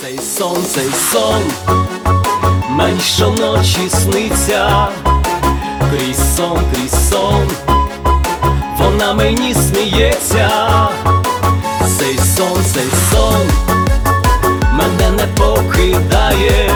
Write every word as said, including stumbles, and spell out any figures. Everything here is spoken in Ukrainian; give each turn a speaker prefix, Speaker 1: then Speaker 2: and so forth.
Speaker 1: Цей сон, цей сон мені щоночі сниться, крізь сон, крізь сон вона мені сміється. Цей сон, цей сон мене не покидає,